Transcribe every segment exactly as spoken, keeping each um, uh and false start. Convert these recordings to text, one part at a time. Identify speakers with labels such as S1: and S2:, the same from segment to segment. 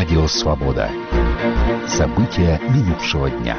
S1: Радио «Свобода». События минувшего дня.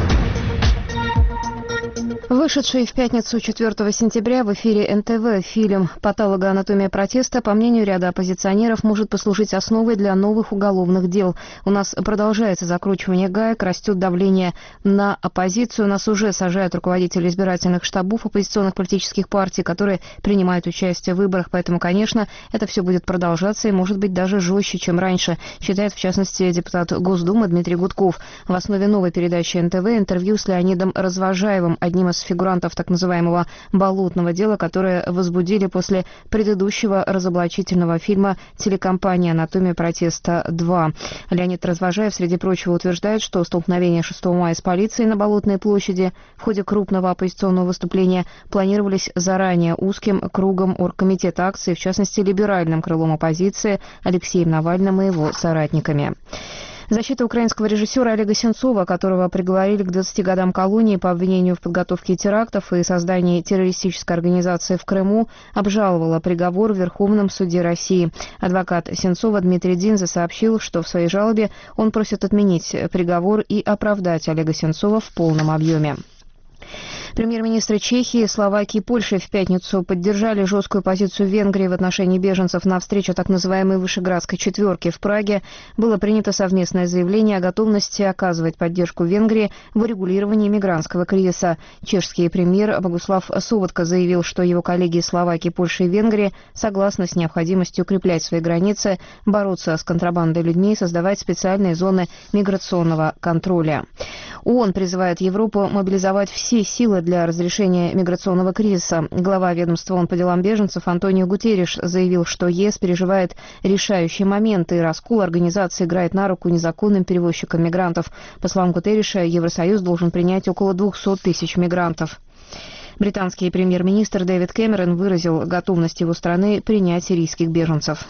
S2: Вышедший в пятницу четвёртого сентября в эфире эн тэ вэ фильм «Патологоанатомия протеста», по мнению ряда оппозиционеров, может послужить основой для новых уголовных дел. У нас продолжается закручивание гаек, растет давление на оппозицию. Нас уже сажают руководители избирательных штабов оппозиционных политических партий, которые принимают участие в выборах. Поэтому, конечно, это все будет продолжаться и, может быть, даже жестче, чем раньше, считает, в частности, депутат Госдумы Дмитрий Гудков. В основе новой передачи эн тэ вэ интервью с Леонидом Развожаевым, одним из фигурантов так называемого «болотного дела», которое возбудили после предыдущего разоблачительного фильма телекомпании «Анатомия протеста два». Леонид Развожаев, среди прочего, утверждает, что столкновения шестого мая с полицией на Болотной площади в ходе крупного оппозиционного выступления планировались заранее узким кругом оргкомитета акции, в частности, либеральным крылом оппозиции Алексеем Навальным и его соратниками. Защита украинского режиссера Олега Сенцова, которого приговорили к двадцати годам колонии по обвинению в подготовке терактов и создании террористической организации в Крыму, обжаловала приговор в Верховном суде России. Адвокат Сенцова Дмитрий Динзе сообщил, что в своей жалобе он просит отменить приговор и оправдать Олега Сенцова в полном объеме. Премьер-министры Чехии, Словакии и Польши в пятницу поддержали жесткую позицию Венгрии в отношении беженцев. На встречу так называемой Вышеградской четверки в Праге было принято совместное заявление о готовности оказывать поддержку Венгрии в урегулировании мигрантского кризиса. Чешский премьер Богуслав Соботка заявил, что его коллеги из Словакии, Польши и Венгрии согласны с необходимостью укреплять свои границы, бороться с контрабандой людьми и создавать специальные зоны миграционного контроля. ООН призывает Европу мобилизовать все силы для разрешения миграционного кризиса. Глава ведомства ООН по делам беженцев Антонио Гутерриш заявил, что ЕС переживает решающий момент, и раскол организации играет на руку незаконным перевозчикам мигрантов. По словам Гутерриша, Евросоюз должен принять около двухсот тысяч мигрантов. Британский премьер-министр Дэвид Кэмерон выразил готовность его страны принять сирийских беженцев.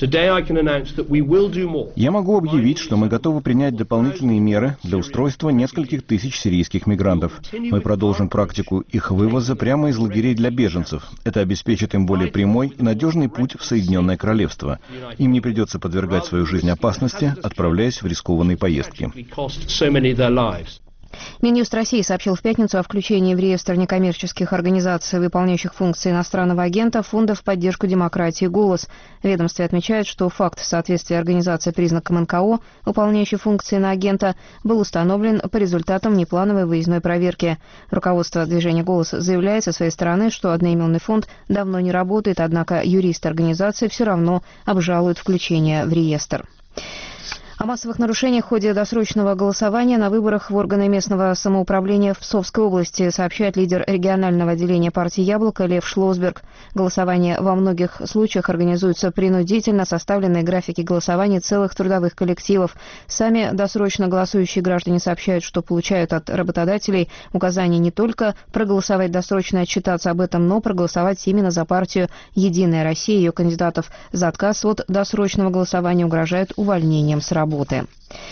S3: Я могу объявить, что мы готовы принять дополнительные меры для устройства нескольких тысяч сирийских мигрантов. Мы продолжим практику их вывоза прямо из лагерей для беженцев. Это обеспечит им более прямой и надежный путь в Соединенное Королевство. Им не придется подвергать свою жизнь опасности, отправляясь в рискованные поездки.
S2: Минюст России сообщил в пятницу о включении в реестр некоммерческих организаций, выполняющих функции иностранного агента, фонда в поддержку демократии «Голос». Ведомстве отмечает, что факт соответствия организации признакам эн ка о, выполняющей функции иноагента, был установлен по результатам неплановой выездной проверки. Руководство движения «Голос» заявляет со своей стороны, что одноименный фонд давно не работает, однако юристы организации все равно обжалуют включение в реестр. О массовых нарушениях в ходе досрочного голосования на выборах в органы местного самоуправления в Псковской области сообщает лидер регионального отделения партии «Яблоко» Лев Шлосберг. Голосование во многих случаях организуется принудительно, составленные графики голосования целых трудовых коллективов. Сами досрочно голосующие граждане сообщают, что получают от работодателей указания не только проголосовать досрочно и отчитаться об этом, но проголосовать именно за партию «Единая Россия». Ее кандидатов за отказ от досрочного голосования угрожает увольнением с работы. Работы.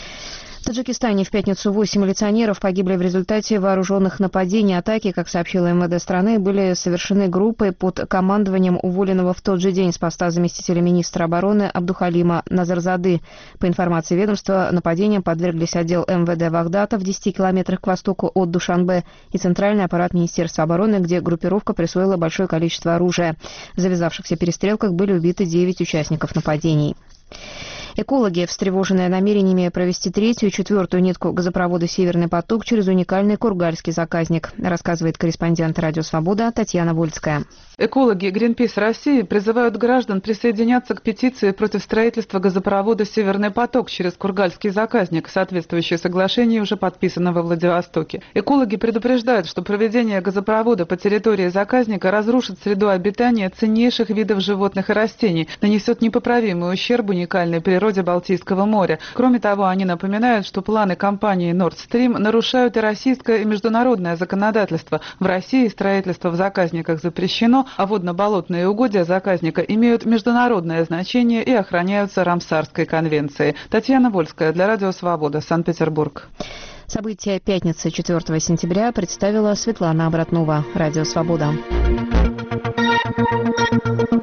S2: В Таджикистане в пятницу восемь милиционеров погибли в результате вооруженных нападений. Атаки, как сообщила эм вэ дэ страны, были совершены группой под командованием уволенного в тот же день с поста заместителя министра обороны Абдухалима Назарзады. По информации ведомства, нападениям подверглись отдел эм вэ дэ Вагдата в десяти километрах к востоку от Душанбе и центральный аппарат Министерства обороны, где группировка присвоила большое количество оружия. В завязавшихся перестрелках были убиты девять участников нападений. Экологи, встревоженные намерениями провести третью и четвертую нитку газопровода «Северный поток» через уникальный кургальский заказник, рассказывает корреспондент «Радио Свобода» Татьяна Вольская.
S4: Экологи Greenpeace России призывают граждан присоединяться к петиции против строительства газопровода «Северный поток» через кургальский заказник. Соответствующее соглашение уже подписано во Владивостоке. Экологи предупреждают, что проведение газопровода по территории заказника разрушит среду обитания ценнейших видов животных и растений, нанесет непоправимый ущерб уникальной природе Балтийского моря. Кроме того, они напоминают, что планы компании Nord Stream нарушают и российское, и международное законодательство. В России строительство в заказниках запрещено, а водно-болотные угодья заказника имеют международное значение и охраняются Рамсарской конвенцией. Татьяна Вольская для Радио Свобода, Санкт-Петербург.
S2: События пятницы четвёртого сентября представила Светлана Обратнова. Радио Свобода.